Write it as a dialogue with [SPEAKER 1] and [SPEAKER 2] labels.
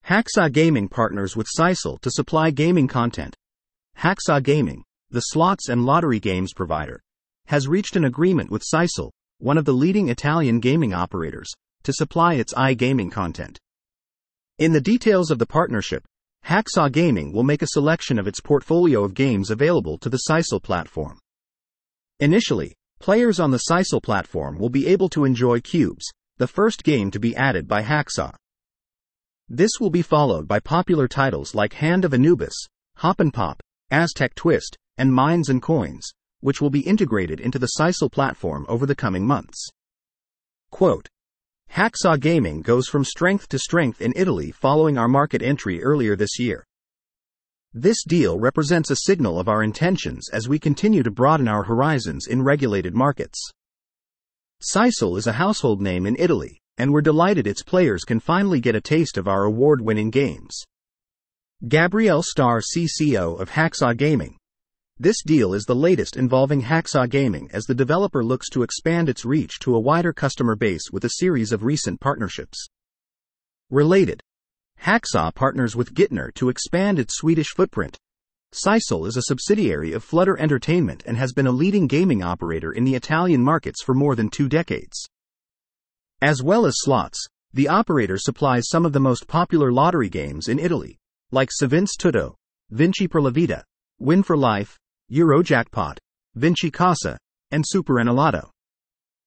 [SPEAKER 1] Hacksaw Gaming partners with Sisal to supply gaming content. Hacksaw Gaming, the slots and lottery games provider, has reached an agreement with Sisal, one of the leading Italian gaming operators, to supply its iGaming content. In the details of the partnership, Hacksaw Gaming will make a selection of its portfolio of games available to the Sisal platform. Initially, players on the Sisal platform will be able to enjoy Cubes, the first game to be added by Hacksaw. This will be followed by popular titles like Hand of Anubis, Hop and Pop, Aztec Twist, and Mines and Coins, which will be integrated into the Sisal platform over the coming months. Quote, Hacksaw Gaming goes from strength to strength in Italy following our market entry earlier this year. This deal represents a signal of our intentions as we continue to broaden our horizons in regulated markets. Sisal is a household name in Italy, and we're delighted its players can finally get a taste of our award-winning games. Gabriele Starr, CCO of Hacksaw Gaming. This deal is the latest involving Hacksaw Gaming as the developer looks to expand its reach to a wider customer base with a series of recent partnerships. Related. Hacksaw partners with Gitner to expand its Swedish footprint. Sisal is a subsidiary of Flutter Entertainment and has been a leading gaming operator in the Italian markets for more than 2 decades. As well as slots, the operator supplies some of the most popular lottery games in Italy, like Sevinci Tutto, Vinci per la Vita, Win for Life, Eurojackpot, Vinci Casa, and Super Enalotto.